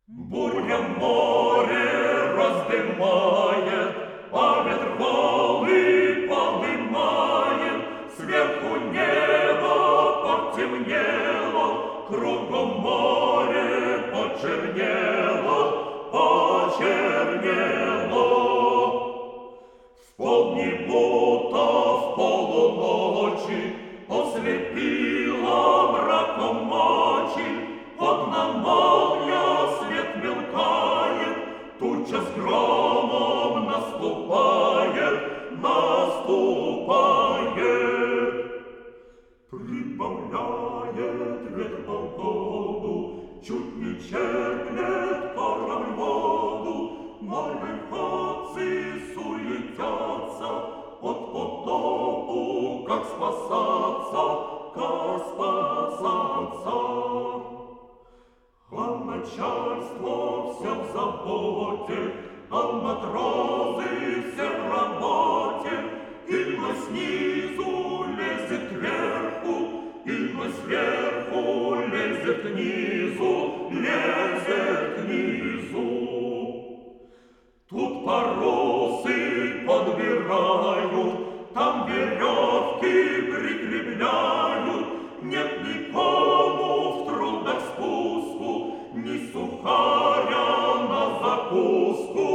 Буря море раздымает, а ветер волны подымает. Сверху небо потемнело, кругом море почернело, почернело. В полдни будто в полуночи ослепила мраком ночи. Одна молния свет мелкает, туча с громом наступает, наступает. Прибавляет ветер погоду, чуть не черпнет корабль воду. Мореходцы суетятся, от потопу как спасаться, как спасаться. А начальство все в заботе, а матросы все в работе. Иной снизу лезет кверху, иной сверху лезет к низу, лезет к низу. Тут парусы подбирают, там веревки прикрепляют. Нет никому в трудах спуску, ни сухаря на закуску.